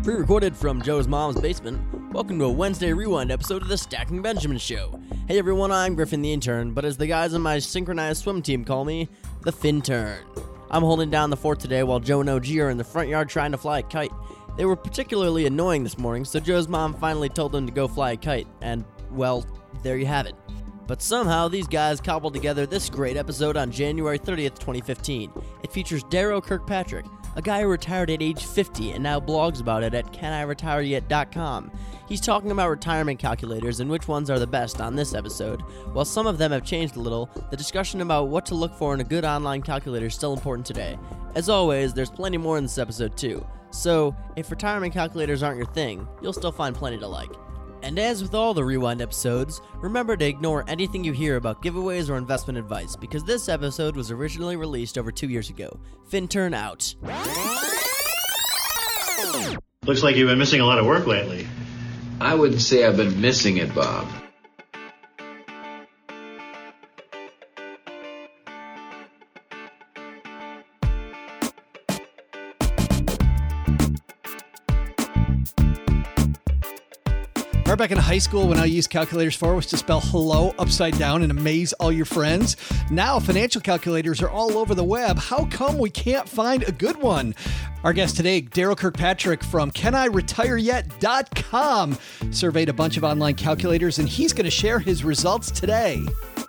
Pre-recorded from Joe's mom's basement, welcome to a Wednesday Rewind episode of the Stacking Benjamin Show. Hey everyone, I'm Griffin the intern, but as the guys on my synchronized swim team call me, the Fintern. I'm holding down the fort today while Joe and OG are in the front yard trying to fly a kite. They were particularly annoying this morning, so Joe's mom finally told them to go fly a kite, and, well, there you have it. But somehow, these guys cobbled together this great episode on January 30th, 2015. It features Darrow Kirkpatrick, a guy who retired at age 50 and now blogs about it at caniretireyet.com. He's talking about retirement calculators and which ones are the best on this episode. While some of them have changed a little, the discussion about what to look for in a good online calculator is still important today. As always, there's plenty more in this episode too. So, if retirement calculators aren't your thing, you'll still find plenty to like. And as with all the Rewind episodes, remember to ignore anything you hear about giveaways or investment advice, because this episode was originally released over 2 years ago. Fintern out. Looks like you've been missing a lot of work lately. I wouldn't say I've been missing it, Bob. Right back in high school, when I used calculators for was to spell hello upside down and amaze all your friends. Now financial calculators are all over the web. How come we can't find a good one? Our guest today, Darrow Kirkpatrick from caniretireyet.com, surveyed a bunch of online calculators, and he's going to share his results today.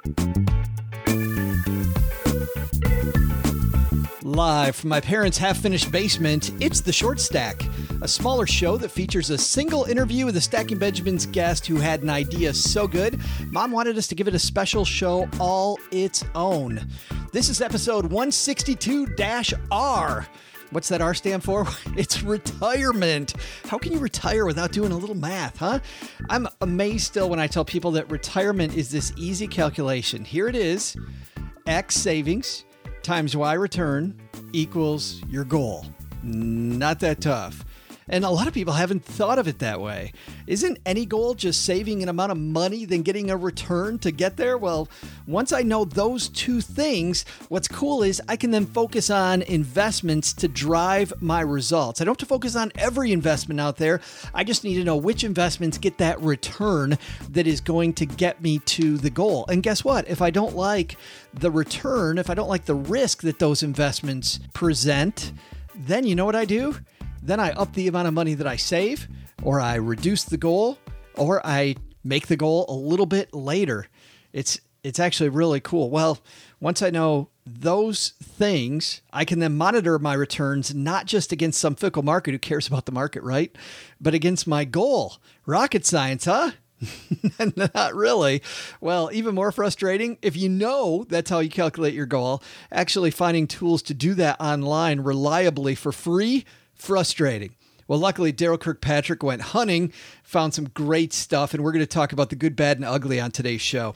Live from my parents' half-finished basement, it's The Short Stack, a smaller show that features a single interview with a Stacking Benjamins guest who had an idea so good, Mom wanted us to give it a special show all its own. This is episode 162-R. What's that R stand for? It's retirement. How can you retire without doing a little math, huh? I'm amazed still when I tell people that retirement is this easy calculation. Here it is. X savings times Y return equals your goal. Not that tough. And a lot of people haven't thought of it that way. Isn't any goal just saving an amount of money than getting a return to get there? Well, once I know those two things, what's cool is I can then focus on investments to drive my results. I don't have to focus on every investment out there. I just need to know which investments get that return that is going to get me to the goal. And guess what? If I don't like the return, if I don't like the risk that those investments present, then you know what I do? Then I up the amount of money that I save, or I reduce the goal, or I make the goal a little bit later. It's actually really cool. Well, once I know those things, I can then monitor my returns, not just against some fickle market who cares about the market, right? But against my goal. Rocket science, huh? Not really. Well, even more frustrating, if you know that's how you calculate your goal, actually finding tools to do that online reliably for free, frustrating. Well, luckily, Darrow Kirkpatrick went hunting, found some great stuff, and we're going to talk about the good, bad, and ugly on today's show.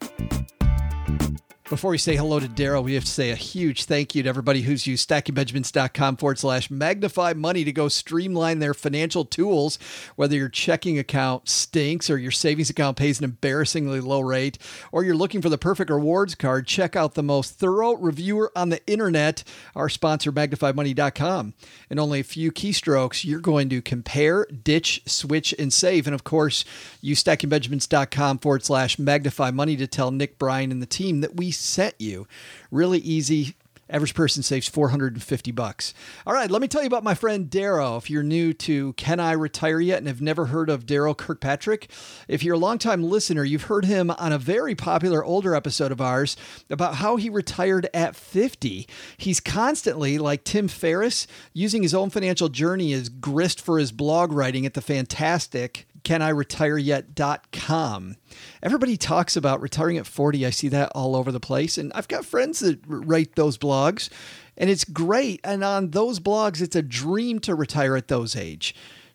Before we say hello to Darrow, we have to say a huge thank you to everybody who's used stackingbenjamins.com/magnify money to go streamline their financial tools. Whether your checking account stinks or your savings account pays an embarrassingly low rate, or you're looking for the perfect rewards card, check out the most thorough reviewer on the internet, our sponsor, magnifymoney.com. In only a few keystrokes, you're going to compare, ditch, switch, and save. And of course, use stackingbenjamins.com/magnify money to tell Nick, Brian, and the team that we sent you. Really easy. Average person saves $450. All right, let me tell you about my friend Darrow. If you're new to Can I Retire Yet and have never heard of Darrow Kirkpatrick, if you're a longtime listener, you've heard him on a very popular older episode of ours about how he retired at 50. He's constantly, like Tim Ferriss, using his own financial journey as grist for his blog writing at the fantastic caniretireyet.com. Everybody talks about retiring at 40. I see that all over the place. And I've got friends that write those blogs, and it's great. And on those blogs, it's a dream to retire at those age.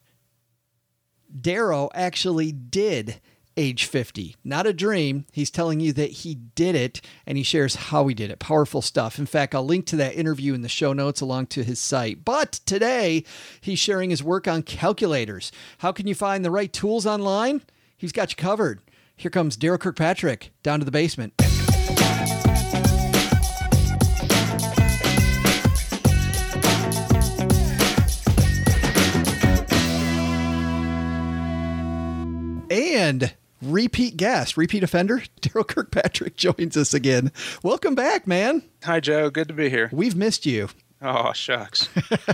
Darrow actually did age 50. Not a dream. He's telling you that he did it, and he shares how he did it. Powerful stuff. In fact, I'll link to that interview in the show notes along to his site. But today, he's sharing his work on calculators. How can you find the right tools online? He's got you covered. Here comes Darrow Kirkpatrick down to the basement. And repeat guest, repeat offender, Daryl Kirkpatrick joins us again. Welcome back, man. Hi, Joe. Good to be here. We've missed you. Oh, shucks.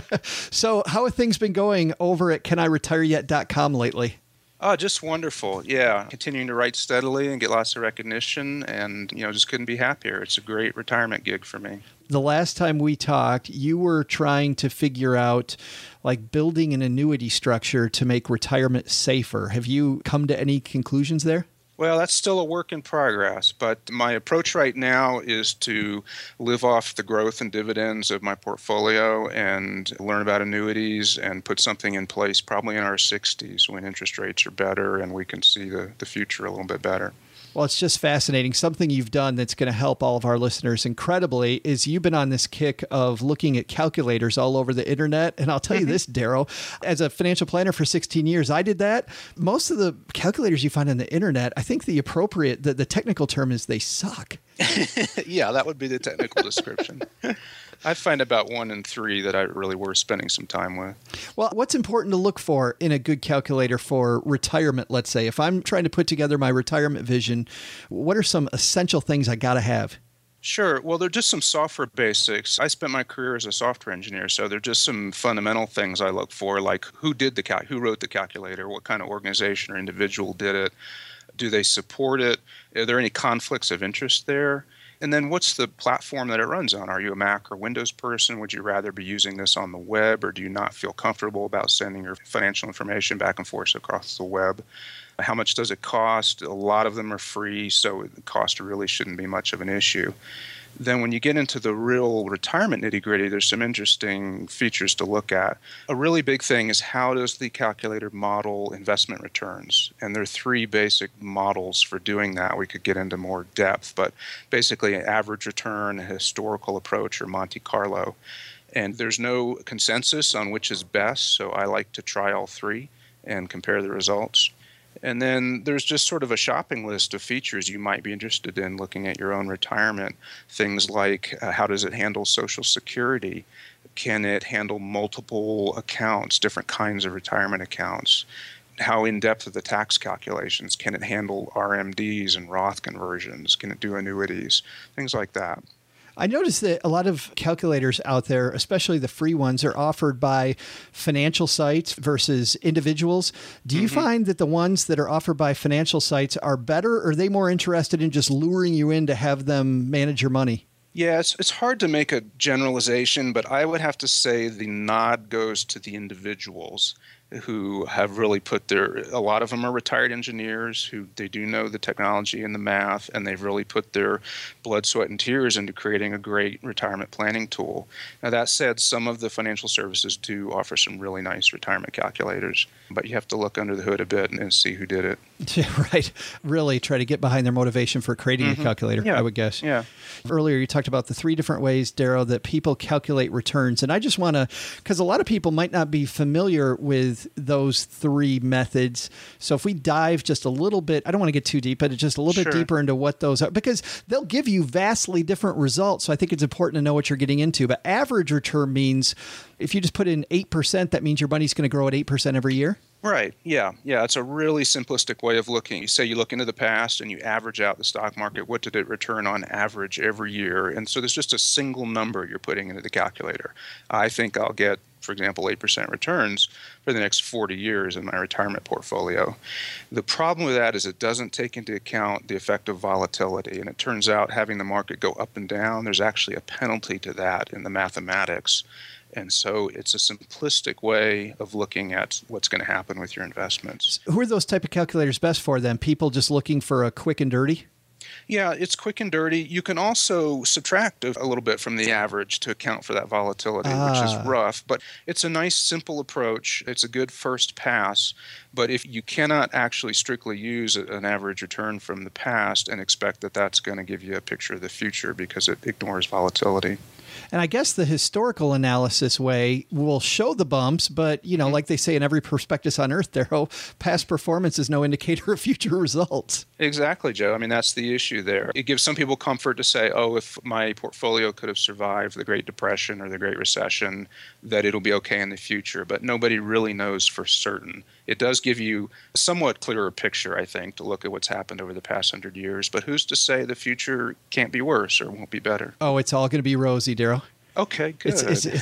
So how have things been going over at caniretireyet.com lately? Oh, just wonderful. Yeah. Continuing to write steadily and get lots of recognition and, just couldn't be happier. It's a great retirement gig for me. The last time we talked, you were trying to figure out like building an annuity structure to make retirement safer. Have you come to any conclusions there? Well, that's still a work in progress, but my approach right now is to live off the growth and dividends of my portfolio and learn about annuities and put something in place probably in our 60s when interest rates are better and we can see the future a little bit better. Well, it's just fascinating. Something you've done that's going to help all of our listeners incredibly is you've been on this kick of looking at calculators all over the internet. And I'll tell you this, Daryl, as a financial planner for 16 years, I did that. Most of the calculators you find on the internet, I think the technical term is they suck. Yeah, that would be the technical description. I find about 1 in 3 that I really worth spending some time with. Well, what's important to look for in a good calculator for retirement, let's say? If I'm trying to put together my retirement vision, what are some essential things I got to have? Sure. Well, they're just some software basics. I spent my career as a software engineer, so they're just some fundamental things I look for, like who wrote the calculator, what kind of organization or individual did it, do they support it, are there any conflicts of interest there? And then what's the platform that it runs on? Are you a Mac or Windows person? Would you rather be using this on the web, or do you not feel comfortable about sending your financial information back and forth across the web? How much does it cost? A lot of them are free, so the cost really shouldn't be much of an issue. Then when you get into the real retirement nitty-gritty, there's some interesting features to look at. A really big thing is how does the calculator model investment returns? And there are 3 basic models for doing that. We could get into more depth, but basically an average return, a historical approach, or Monte Carlo. And there's no consensus on which is best, so I like to try all 3 and compare the results. And then there's just sort of a shopping list of features you might be interested in looking at your own retirement. Things like how does it handle Social Security? Can it handle multiple accounts, different kinds of retirement accounts? How in-depth are the tax calculations? Can it handle RMDs and Roth conversions? Can it do annuities? Things like that. I noticed that a lot of calculators out there, especially the free ones, are offered by financial sites versus individuals. Do you find that the ones that are offered by financial sites are better, or are they more interested in just luring you in to have them manage your money? Yeah, it's hard to make a generalization, but I would have to say the nod goes to the individuals who have really a lot of them are retired engineers who they do know the technology and the math, and they've really put their blood, sweat, and tears into creating a great retirement planning tool. Now, that said, some of the financial services do offer some really nice retirement calculators, but you have to look under the hood a bit and see who did it. Yeah, right. Really try to get behind their motivation for creating a calculator, I would guess. Yeah. Earlier, you talked about the 3 different ways, Daryl, that people calculate returns. And I just want to, because a lot of people might not be familiar with those 3 methods. So if we dive just a little bit, I don't want to get too deep, but just a little bit deeper into what those are, because they'll give you vastly different results. So I think it's important to know what you're getting into. But average return means if you just put in 8%, that means your money's going to grow at 8% every year. Right. Yeah. It's a really simplistic way of looking. You say you look into the past and you average out the stock market. What did it return on average every year? And so there's just a single number you're putting into the calculator. I think I'll get, for example, 8% returns for the next 40 years in my retirement portfolio. The problem with that is it doesn't take into account the effect of volatility. And it turns out having the market go up and down, there's actually a penalty to that in the mathematics. And so it's a simplistic way of looking at what's going to happen with your investments. Who are those type of calculators best for then? People just looking for a quick and dirty? Yeah, it's quick and dirty. You can also subtract a little bit from the average to account for that volatility, which is rough. But it's a nice, simple approach. It's a good first pass. But if you cannot actually strictly use an average return from the past and expect that that's going to give you a picture of the future because it ignores volatility. And I guess the historical analysis way will show the bumps, but, like they say in every prospectus on earth, Daryl, past performance is no indicator of future results. Exactly, Joe. I mean, that's the issue there. It gives some people comfort to say, oh, if my portfolio could have survived the Great Depression or the Great Recession, that it'll be okay in the future. But nobody really knows for certain. It does give you a somewhat clearer picture, I think, to look at what's happened over the past 100 years. But who's to say the future can't be worse or won't be better? Oh, it's all going to be rosy, Daryl. Okay, good.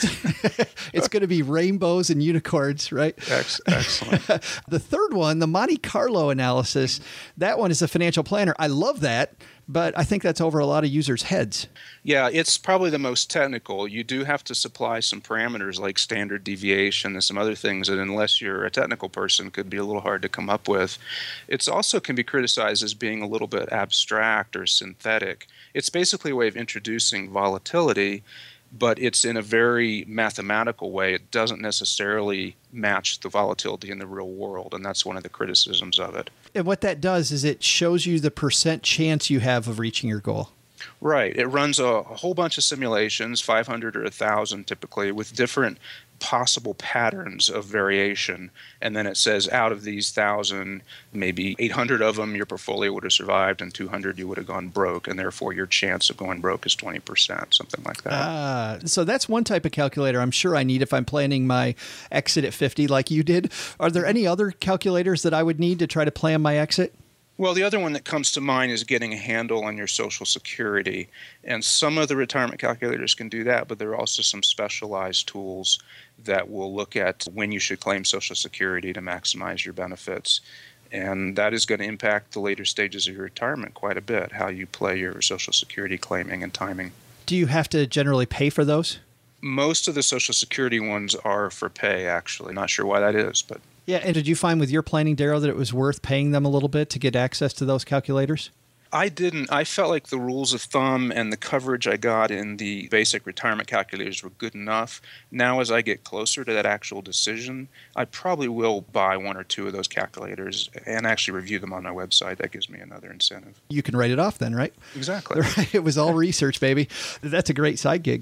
It's going to be rainbows and unicorns, right? Excellent. The third one, the Monte Carlo analysis, that one is a financial planner. I love that, but I think that's over a lot of users' heads. Yeah, it's probably the most technical. You do have to supply some parameters like standard deviation and some other things that, unless you're a technical person, could be a little hard to come up with. It's also can be criticized as being a little bit abstract or synthetic. It's basically a way of introducing volatility, but it's in a very mathematical way. It doesn't necessarily match the volatility in the real world, and that's one of the criticisms of it. And what that does is it shows you the percent chance you have of reaching your goal. Right. It runs a whole bunch of simulations, 500 or 1,000 typically, with different possible patterns of variation. And then it says out of these 1,000, maybe 800 of them, your portfolio would have survived, and 200 you would have gone broke. And therefore, your chance of going broke is 20%, something like that. So that's one type of calculator I'm sure I need if I'm planning my exit at 50 like you did. Are there any other calculators that I would need to try to plan my exit? Well, the other one that comes to mind is getting a handle on your Social Security. And some of the retirement calculators can do that, but there are also some specialized tools that will look at when you should claim Social Security to maximize your benefits. And that is going to impact the later stages of your retirement quite a bit, how you play your Social Security claiming and timing. Do you have to generally pay for those? Most of the Social Security ones are for pay, actually. Not sure why that is, but... Yeah, and did you find with your planning, Daryl, that it was worth paying them a little bit to get access to those calculators? I didn't. I felt like the rules of thumb and the coverage I got in the basic retirement calculators were good enough. Now, as I get closer to that actual decision, I probably will buy one or two of those calculators and actually review them on my website. That gives me another incentive. You can write it off then, right? Exactly. It was all research, baby. That's a great side gig.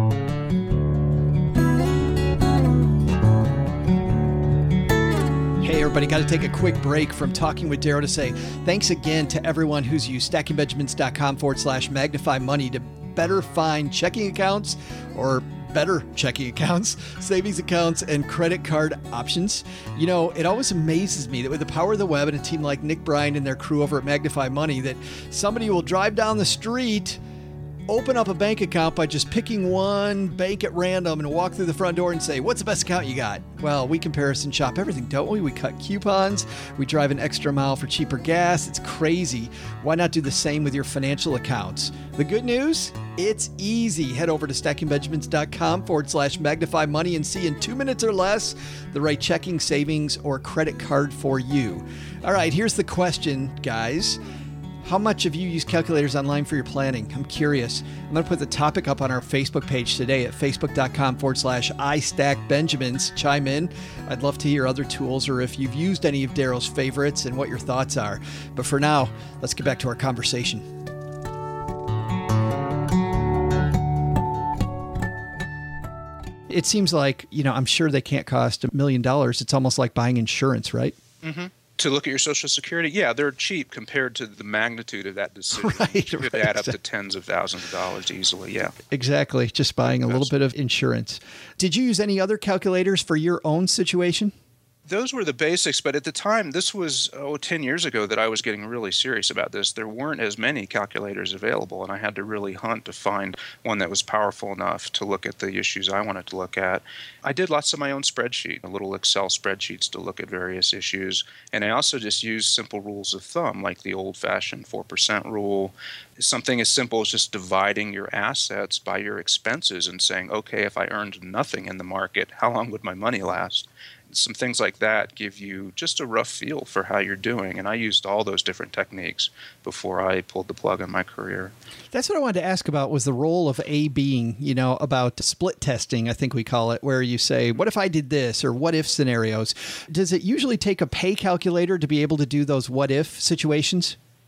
Hey, everybody, got to take a quick break from talking with Daryl to say thanks again to everyone who's used stackingbenjamins.com/magnify money to better find checking accounts or better checking accounts, savings accounts, and credit card options. You know, it always amazes me that with the power of the web and a team like Nick Bryan and their crew over at Magnify Money, that somebody will drive down the street, open up a bank account by just picking one bank at random and walk through the front door and say, what's the best account you got? Well, we comparison shop everything, don't we? We cut coupons. We drive an extra mile for cheaper gas. It's crazy. Why not do the same with your financial accounts? The good news? It's easy. Head over to stackingbenjamins.com/magnify money and see in 2 minutes or less the right checking, savings, or credit card for you. All right, here's the question, guys. How much have you used calculators online for your planning? I'm curious. I'm going to put the topic up on our Facebook page today at facebook.com/iStackBenjamins. Chime in. I'd love to hear other tools or if you've used any of Daryl's favorites and what your thoughts are. But for now, let's get back to our conversation. It seems like, I'm sure they can't cost $1 million. It's almost like buying insurance, right? Mm-hmm. To look at your Social Security, yeah, they're cheap compared to the magnitude of that decision. Right, it could add up to tens of thousands of dollars easily, yeah. Exactly, just buying a little bit of insurance. Did you use any other calculators for your own situation? Those were the basics, but at the time, this was 10 years ago that I was getting really serious about this. There weren't as many calculators available, and I had to really hunt to find one that was powerful enough to look at the issues I wanted to look at. I did lots of my own spreadsheet, little Excel spreadsheets to look at various issues, and I also just used simple rules of thumb, like the old-fashioned 4% rule. Something as simple as just dividing your assets by your expenses and saying, okay, if I earned nothing in the market, how long would my money last? Some things like that give you just a rough feel for how you're doing. And I used all those different techniques before I pulled the plug on my career. That's what I wanted to ask about was the role of A/Bing, about split testing, I think we call it, where you say, what if I did this or what if scenarios? Does it usually take a pay calculator to be able to do those what if situations?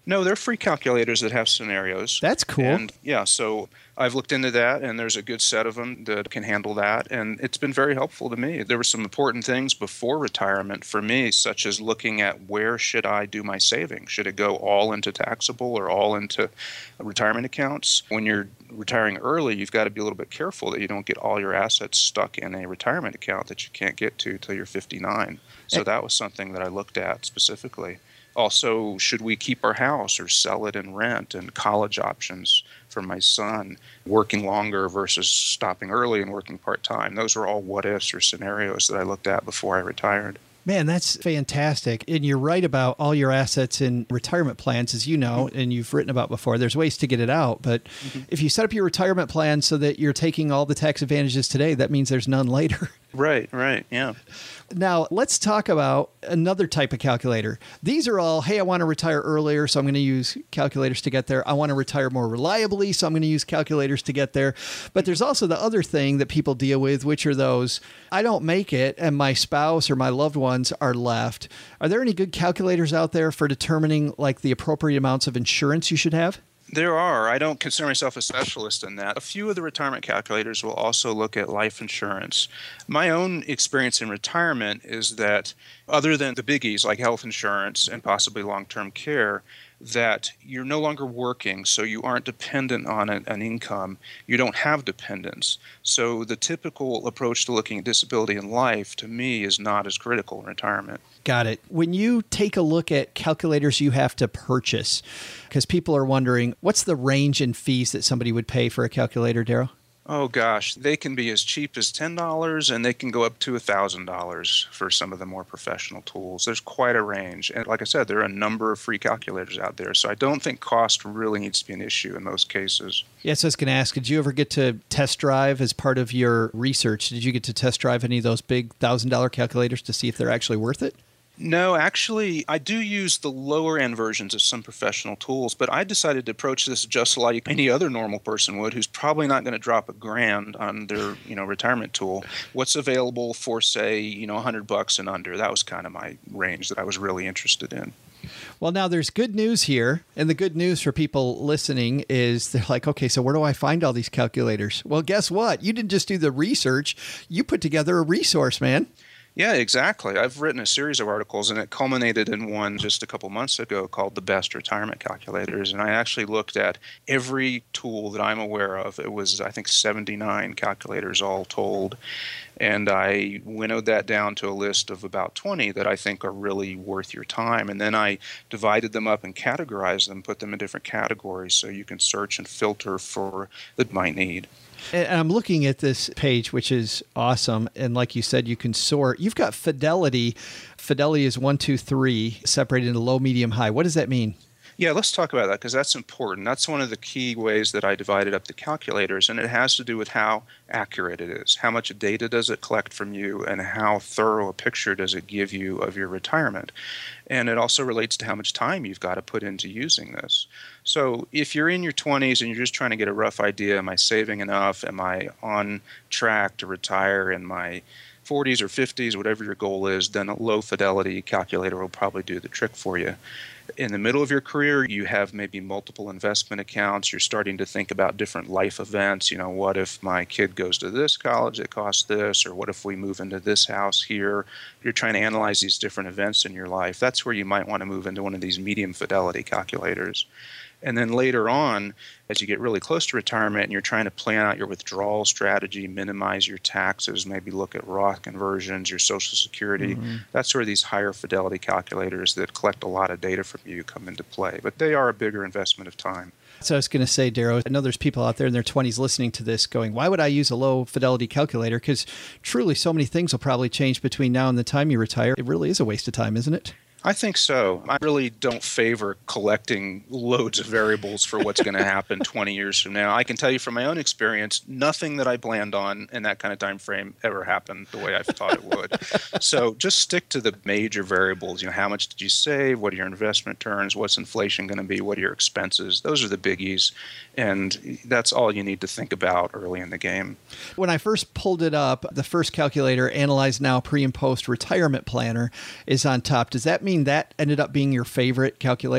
No, they're free calculators that have scenarios. That's cool. And yeah, so I've looked into that, and there's a good set of them that can handle that, and it's been very helpful to me. There were some important things before retirement for me, such as looking at where should I do my saving? Should it go all into taxable or all into retirement accounts? When you're retiring early, you've got to be a little bit careful that you don't get all your assets stuck in a retirement account that you can't get to till you're 59. So that was something that I looked at specifically. Also, should we keep our house or sell it and rent, and college options for my son, working longer versus stopping early and working part-time? Those are all what-ifs or scenarios that I looked at before I retired. Man, that's fantastic. And you're right about all your assets in retirement plans, as you know, and you've written about before. There's ways to get it out. But if you set up your retirement plan so that you're taking all the tax advantages today, that means there's none later. Right, yeah. Now, let's talk about another type of calculator. These are all, hey, I want to retire earlier, so I'm going to use calculators to get there. I want to retire more reliably, so I'm going to use calculators to get there. But there's also the other thing that people deal with, which are those, I don't make it, and my spouse or my loved ones are left. Are there any good calculators out there for determining like the appropriate amounts of insurance you should have? There are. I don't consider myself a specialist in that. A few of the retirement calculators will also look at life insurance. My own experience in retirement is that other than the biggies like health insurance and possibly long-term care, that you're no longer working, so you aren't dependent on an income. You don't have dependents. So the typical approach to looking at disability in life, to me, is not as critical in retirement. Got it. When you take a look at calculators you have to purchase, because people are wondering, what's the range in fees that somebody would pay for a calculator, Daryl? Oh, gosh. They can be as cheap as $10, and they can go up to $1,000 for some of the more professional tools. There's quite a range. And like I said, there are a number of free calculators out there. So I don't think cost really needs to be an issue in most cases. Yes, I was going to ask, did you ever get to test drive as part of your research? Did you get to test drive any of those big $1,000 calculators to see if they're actually worth it? No, actually, I do use the lower-end versions of some professional tools, but I decided to approach this just like any other normal person would, who's probably not going to drop $1,000 on their, retirement tool. What's available for, say, $100 and under? That was kind of my range that I was really interested in. Well, now there's good news here, and the good news for people listening is they're like, okay, so where do I find all these calculators? Well, guess what? You didn't just do the research. You put together a resource, man. Yeah, exactly. I've written a series of articles, and it culminated in one just a couple months ago called The Best Retirement Calculators. And I actually looked at every tool that I'm aware of. It was, I think, 79 calculators all told. And I winnowed that down to a list of about 20 that I think are really worth your time. And then I divided them up and categorized them, put them in different categories so you can search and filter for that you might need. And I'm looking at this page, which is awesome. And like you said, you can sort. You've got Fidelity. Fidelity is 1, 2, 3, separated into low, medium, high. What does that mean? Yeah, let's talk about that because that's important. That's one of the key ways that I divided up the calculators, and it has to do with how accurate it is. How much data does it collect from you, and how thorough a picture does it give you of your retirement? And it also relates to how much time you've got to put into using this. So if you're in your 20s and you're just trying to get a rough idea, am I saving enough? Am I on track to retire in my 40s or 50s, whatever your goal is, then a low fidelity calculator will probably do the trick for you. In the middle of your career, you have maybe multiple investment accounts. You're starting to think about different life events. What if my kid goes to this college, it costs this, or what if we move into this house here? You're trying to analyze these different events in your life. That's where you might want to move into one of these medium fidelity calculators. And then later on, as you get really close to retirement and you're trying to plan out your withdrawal strategy, minimize your taxes, maybe look at Roth conversions, your Social Security, that's where these higher fidelity calculators that collect a lot of data from you come into play. But they are a bigger investment of time. So I was going to say, Darrow, I know there's people out there in their 20s listening to this going, why would I use a low fidelity calculator? Because truly so many things will probably change between now and the time you retire. It really is a waste of time, isn't it? I think so. I really don't favor collecting loads of variables for what's going to happen 20 years from now. I can tell you from my own experience, nothing that I planned on in that kind of time frame ever happened the way I thought it would. So just stick to the major variables. How much did you save? What are your investment returns? What's inflation going to be? What are your expenses? Those are the biggies. And that's all you need to think about early in the game. When I first pulled it up, the first calculator, Analyze Now Pre and Post Retirement Planner, is on top. Does that mean that ended up being your favorite calculator?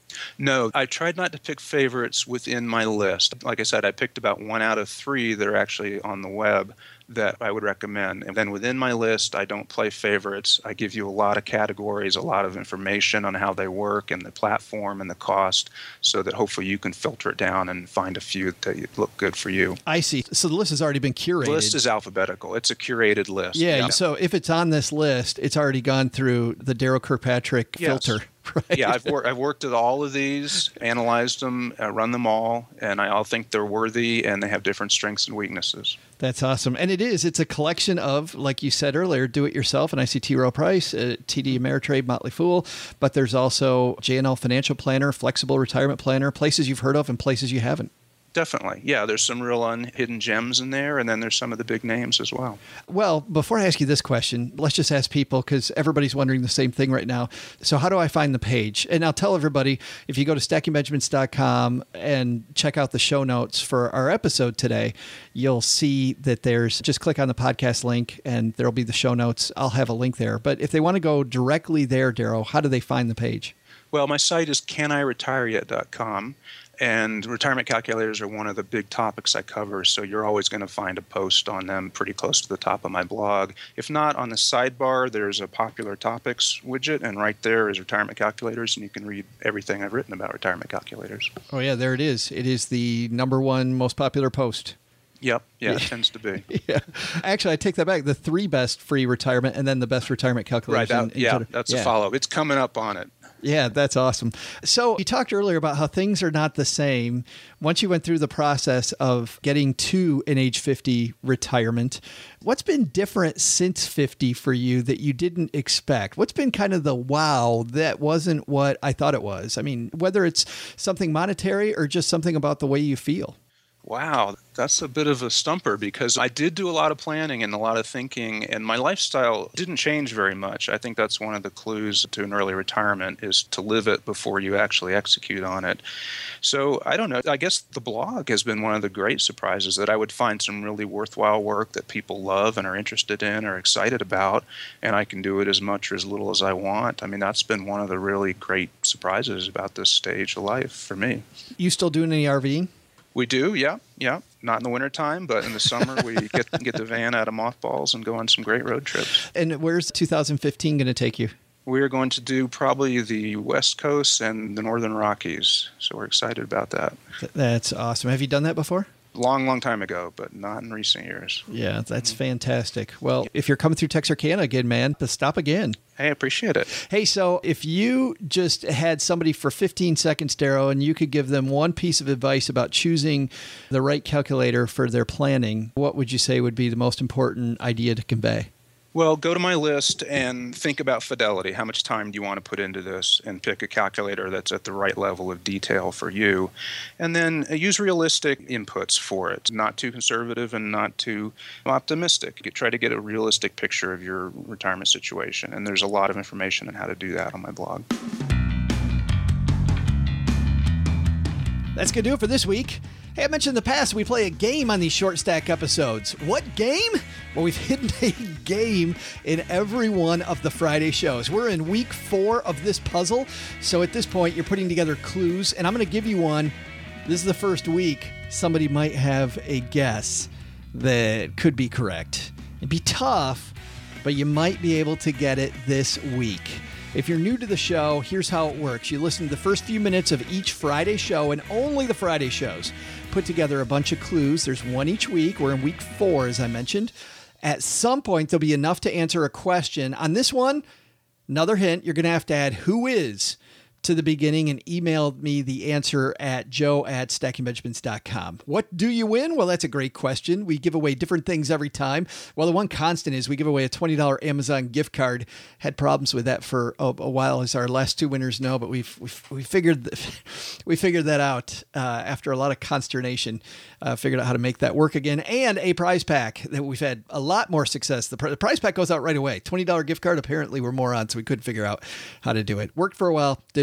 No, I tried not to pick favorites within my list. Like I said, I picked about 1 out of 3 that are actually on the web that I would recommend. And then within my list, I don't play favorites. I give you a lot of categories, a lot of information on how they work and the platform and the cost, so that hopefully you can filter it down and find a few that look good for you. I see. So the list has already been curated. The list is alphabetical. It's a curated list. Yeah. So if it's on this list, it's already gone through the Daryl Kirkpatrick filter. Right. Yeah, I've worked at all of these, analyzed them, run them all, and I all think they're worthy and they have different strengths and weaknesses. That's awesome. And it's a collection of, like you said earlier, do-it-yourself, and I see T. Rowe Price, TD Ameritrade, Motley Fool, but there's also JNL Financial Planner, Flexible Retirement Planner, places you've heard of and places you haven't. Definitely. Yeah, there's some real hidden gems in there, and then there's some of the big names as well. Well, before I ask you this question, let's just ask people, because everybody's wondering the same thing right now. So how do I find the page? And I'll tell everybody, if you go to stackingbenjamins.com and check out the show notes for our episode today, you'll see that just click on the podcast link and there'll be the show notes. I'll have a link there. But if they want to go directly there, Daryl, how do they find the page? Well, my site is caniretireyet.com. And retirement calculators are one of the big topics I cover, so you're always going to find a post on them pretty close to the top of my blog. If not, on the sidebar, there's a popular topics widget, and right there is retirement calculators, and you can read everything I've written about retirement calculators. Oh, yeah, there it is. It is the #1 most popular post. Yep. Yeah, it tends to be. Yeah. Actually, I take that back. The 3 best free retirement and then the best retirement calculators. Right. That's a follow. It's coming up on it. Yeah, that's awesome. So you talked earlier about how things are not the same once you went through the process of getting to an age 50 retirement. What's been different since 50 for you that you didn't expect? What's been kind of the wow, that wasn't what I thought it was? I mean, whether it's something monetary or just something about the way you feel. Wow, that's a bit of a stumper, because I did do a lot of planning and a lot of thinking, and my lifestyle didn't change very much. I think that's one of the clues to an early retirement, is to live it before you actually execute on it. So I don't know. I guess the blog has been one of the great surprises, that I would find some really worthwhile work that people love and are interested in or excited about, and I can do it as much or as little as I want. I mean, that's been one of the really great surprises about this stage of life for me. You still doing any RVing? We do, yeah. Not in the wintertime, but in the summer we get the van out of mothballs and go on some great road trips. And where's 2015 going to take you? We're going to do probably the West Coast and the Northern Rockies, so we're excited about that. That's awesome. Have you done that before? Long time ago, but not in recent years. Yeah, that's fantastic. Well, if you're coming through Texarkana again, man, stop again. Hey, I appreciate it. Hey, so if you just had somebody for 15 seconds, Daryl, and you could give them one piece of advice about choosing the right calculator for their planning, what would you say would be the most important idea to convey? Well, go to my list and think about fidelity. How much time do you want to put into this? And pick a calculator that's at the right level of detail for you. And then use realistic inputs for it. Not too conservative and not too optimistic. Try to get a realistic picture of your retirement situation. And there's a lot of information on how to do that on my blog. That's going to do it for this week. Hey, I mentioned in the past we play a game on these Short Stack episodes. What game? Well, we've hidden a game in every one of the Friday shows. We're in week 4 of this puzzle. So at this point, you're putting together clues, and I'm going to give you one. This is the first week. Somebody might have a guess that could be correct. It'd be tough, but you might be able to get it this week. If you're new to the show, here's how it works. You listen to the first few minutes of each Friday show, and only the Friday shows. Put together a bunch of clues. There's one each week. We're in week 4, as I mentioned. At some point, there'll be enough to answer a question. On this one, another hint, you're going to have to add who is to the beginning and email me the answer at joe@stackingbenjamins.com. What do you win? Well, that's a great question. We give away different things every time. Well, the one constant is we give away a $20 Amazon gift card. Had problems with that for a while, as our last 2 winners know, but we figured that out after a lot of consternation. Figured out how to make that work again. And a prize pack that we've had a lot more success. The prize pack goes out right away. $20 gift card. Apparently we're morons, so we couldn't figure out how to do it. Worked for a while, didn't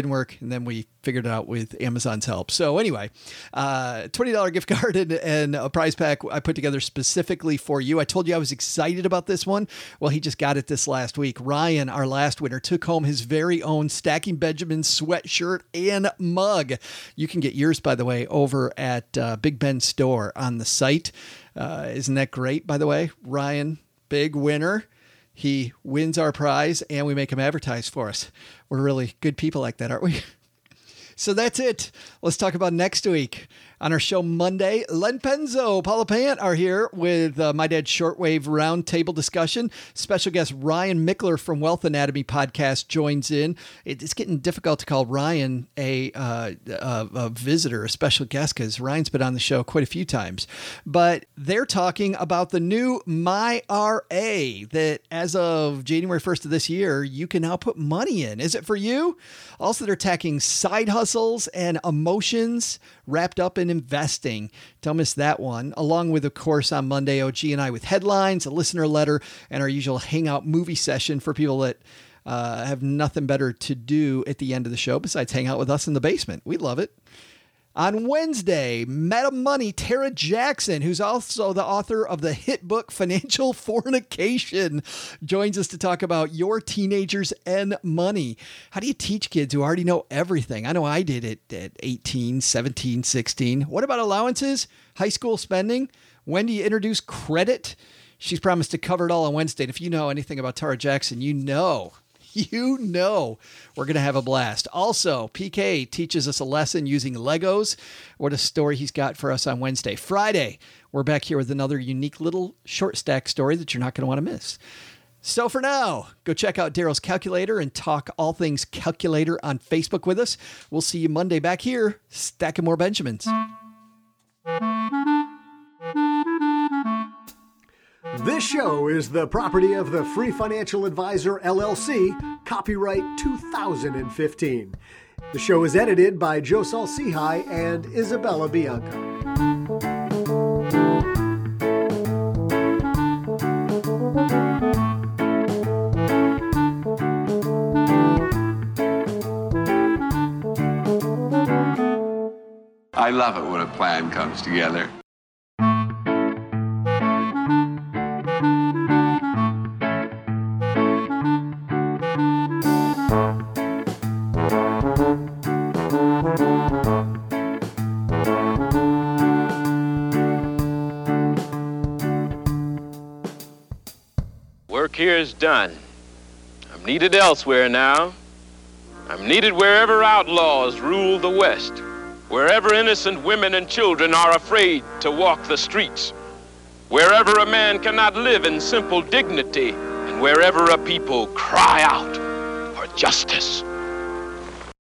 didn't work, and then we figured it out with Amazon's help. So anyway, $20 gift card and a prize pack I put together specifically for you. I told you I was excited about this one. Well, he just got it this last week. Ryan, our last winner, took home his very own Stacking Benjamins sweatshirt and mug. You can get yours, by the way, over at Big Ben store on the site. Isn't that great, by the way? Ryan, big winner. He wins our prize, and we make him advertise for us. We're really good people like that, aren't we? So that's it. Let's talk about next week. On our show Monday, Len Penzo, Paula Pant are here with My Dad's Shortwave Roundtable discussion. Special guest Ryan Mickler from Wealth Anatomy podcast joins in. It's getting difficult to call Ryan a visitor, a special guest, because Ryan's been on the show quite a few times. But they're talking about the new MyRA that as of January 1st of this year, you can now put money in. Is it for you? Also, they're attacking side hustles and emotions wrapped up in investing. Don't miss that one. Along with, of course, on Monday, OG and I with headlines, a listener letter, and our usual hangout movie session for people that have nothing better to do at the end of the show besides hang out with us in the basement. We love it. On Wednesday, Meta Money, Tara Jackson, who's also the author of the hit book Financial Fornication, joins us to talk about your teenagers and money. How do you teach kids who already know everything? I know I did it at 18, 17, 16. What about allowances? High school spending? When do you introduce credit? She's promised to cover it all on Wednesday. And if you know anything about Tara Jackson, you know we're going to have a blast. Also, PK teaches us a lesson using Legos. What a story he's got for us on Wednesday. Friday, we're back here with another unique little short stack story that you're not going to want to miss. So for now, go check out Daryl's Calculator and talk all things calculator on Facebook with us. We'll see you Monday back here, stacking more Benjamins. This show is the property of the Free Financial Advisor, LLC, copyright 2015. The show is edited by Joe Salsihai and Isabella Bianca. I love it when a plan comes together. Work here is done. I'm needed elsewhere now. I'm needed wherever outlaws rule the West, wherever innocent women and children are afraid to walk the streets, wherever a man cannot live in simple dignity, and wherever a people cry out for justice.